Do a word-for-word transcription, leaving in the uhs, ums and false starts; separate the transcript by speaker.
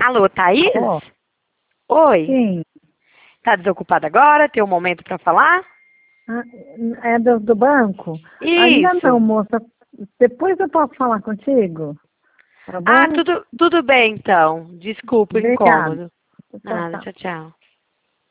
Speaker 1: Alô, Thaís?
Speaker 2: Alô?
Speaker 1: Oi.
Speaker 2: Sim.
Speaker 1: Tá desocupada agora? Tem um momento para falar?
Speaker 2: Ah, é do, do banco? Ainda não,
Speaker 1: Isso.
Speaker 2: moça. Depois eu posso falar contigo? Tá
Speaker 1: Ah,
Speaker 2: bom?
Speaker 1: tudo, tudo bem então. Desculpa o
Speaker 2: Obrigada.
Speaker 1: incômodo.
Speaker 2: Tchau,
Speaker 1: Nada,
Speaker 2: tchau.
Speaker 1: tchau, tchau.